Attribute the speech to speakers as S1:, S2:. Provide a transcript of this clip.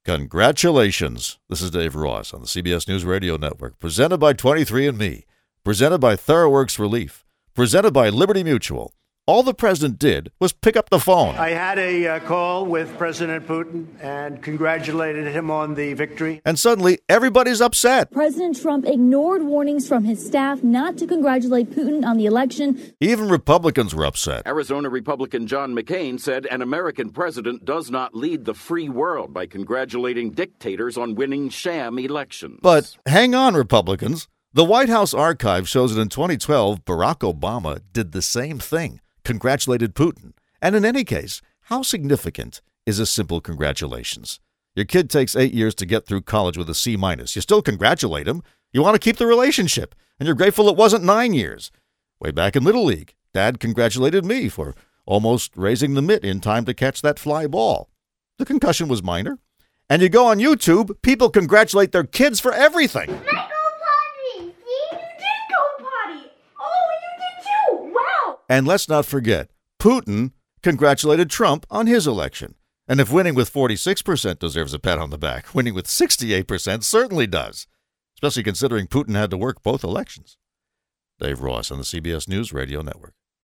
S1: Congratulations. This is Dave Ross on the CBS News Radio Network, presented by 23andMe, presented by TheraWorks Relief, presented by Liberty Mutual. All the president did was pick up the phone.
S2: I had a call with President Putin and congratulated him on the victory.
S1: And suddenly, everybody's upset.
S3: President Trump ignored warnings from his staff not to congratulate Putin on the election.
S1: Even Republicans were upset.
S4: Arizona Republican John McCain said an American president does not lead the free world by congratulating dictators on winning sham elections.
S1: But hang on, Republicans. The White House archive shows that in 2012, Barack Obama did the same thing. Congratulated Putin. And in any case, how significant is a simple congratulations? Your kid takes 8 years to get through college with a C-. You still congratulate him. You want to keep the relationship, and you're grateful it wasn't 9 years. Way back in Little League, Dad congratulated me for almost raising the mitt in time to catch that fly ball. The concussion was minor. And you go on YouTube, people congratulate their kids for everything. And let's not forget, Putin congratulated Trump on his election. And if winning with 46% deserves a pat on the back, winning with 68% certainly does, especially considering Putin had to work both elections. Dave Ross on the CBS News Radio Network.